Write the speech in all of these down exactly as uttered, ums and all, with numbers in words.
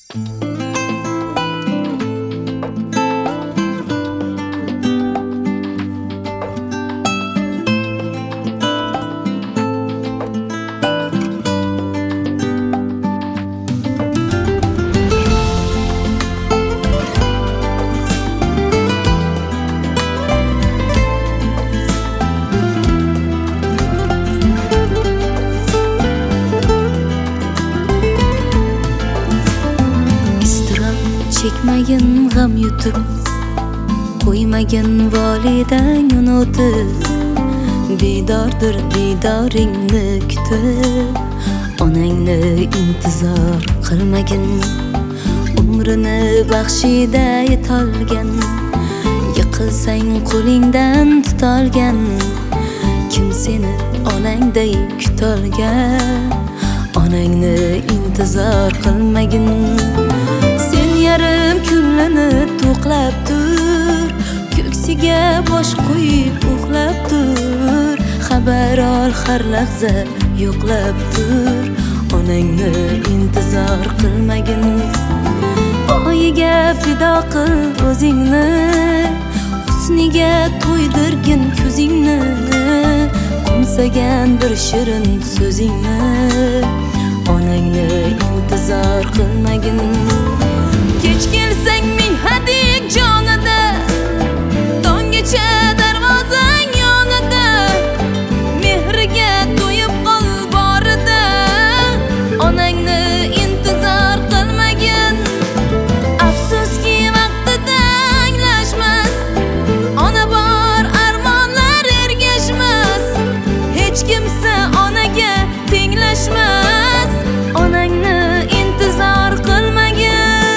Çekmagin g'am yutib, qo'ymagin volidang unutib, bedordir didoringni kutib, onangni intizor qilmagin, umrini baxshida yetolgan, yiqilsang qo'lingdan tutolgan, kim seni onangday kutolgan, onangni intizor qilmagin. Yarim kunini to'qlab tur, ko'ksiga bosh qo'yib uxlab tur, xabar ol har lahza yo'qlab tur, onangni intizor qilmagin. Oyiga fido qil o'zingni, husniga to'ydirgin ko'zingni, qo'msagan bir shirin so'zingni, onangni intizor qilmagin. Kech kelsang ming hadik jonida, tonggacha darvozang yonida, mehriga to'yib qol borida, onangni intizor qilmagin. Afsuski vaqtida anglashmas, ona bor armonlar ergashmas, hech kimsa onaga tenglashmas, onangni intizor qilmagin.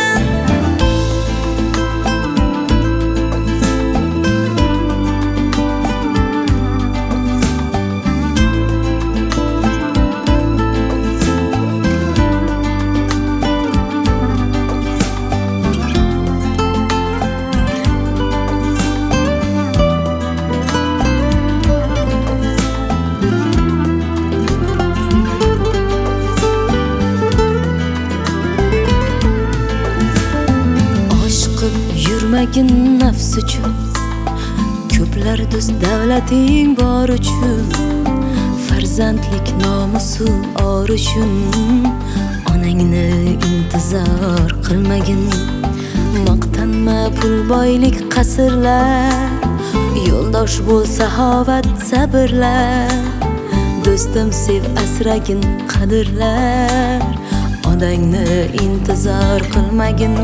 Yurmagin nafs uchun, ko'plar do'st davlating bor uchun, farzandlik nomusi or uchun, onangni intizor qilmagin. Maqtanma pul boylik qasrlar, yo'ldosh bo'l saxovat sabrlar, do'stim sev asragin qadrlar, onangni intizor qilmagin.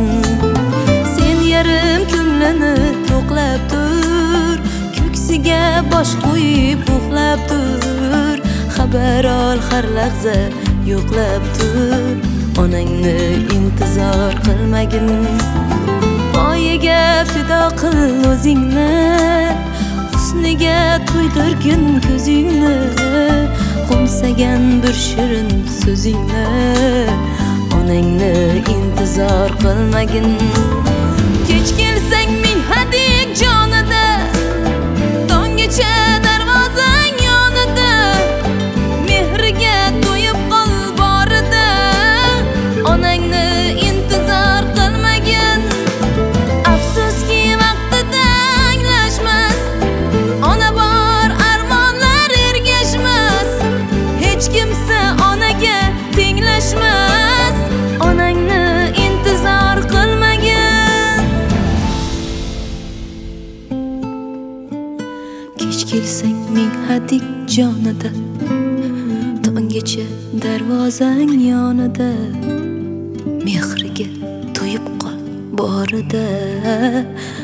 Yarim kunini to'qlab tur, ko'ksiga bosh qo'yib uxlab tur, xabar ol har lahza yo'qlab tur, onangni intizor qilmagin. Oyiga fido qil o'zingni, husniga to'ydirgin ko'zingni, qo'msagan bir shirin so'zingni, onangni intizor qilmagin. Kech kelsang ming hadik jonida, tonggacha darvozang yonida, mehriga to'yib qol borida, onangni intizor qilmagin. Afsuski vaqtida anglashmas, ona bor armonlar ergashmas, hech kimsa onaga tenglashmas, onangni intizor qilmagin. Kech kelsang ming hadik jonida, tonggacha darvozang yonida, mehriga to'yib qol borida,